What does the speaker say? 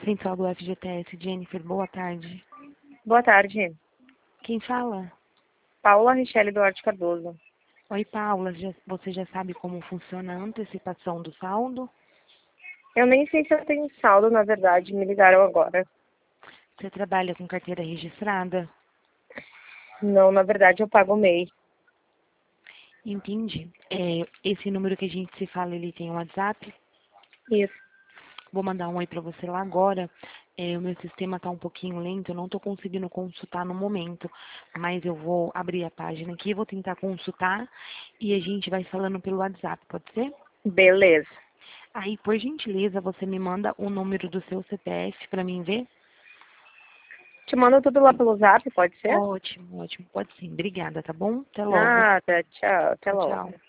Central do FGTS, Jennifer, boa tarde. Boa tarde. Quem fala? Paula Richelle Duarte Cardoso. Oi, Paula, você já sabe como funciona a antecipação do saldo? Eu nem sei se eu tenho saldo, na verdade, me ligaram agora. Você trabalha com carteira registrada? Não, na verdade, eu pago o MEI. Entendi. Esse número que a gente se fala, ele tem um WhatsApp? Isso. Vou mandar um oi para você lá agora. O meu sistema está um pouquinho lento, eu não estou conseguindo consultar no momento, mas eu vou abrir a página aqui, vou tentar consultar e a gente vai falando pelo WhatsApp, pode ser? Beleza. Aí, por gentileza, você me manda o número do seu CPF para mim ver? Te mando tudo lá pelo Zap, pode ser? Ótimo, ótimo. Pode sim. Obrigada, tá bom? Até logo. Nada, tchau, até Tchau, logo. tchau.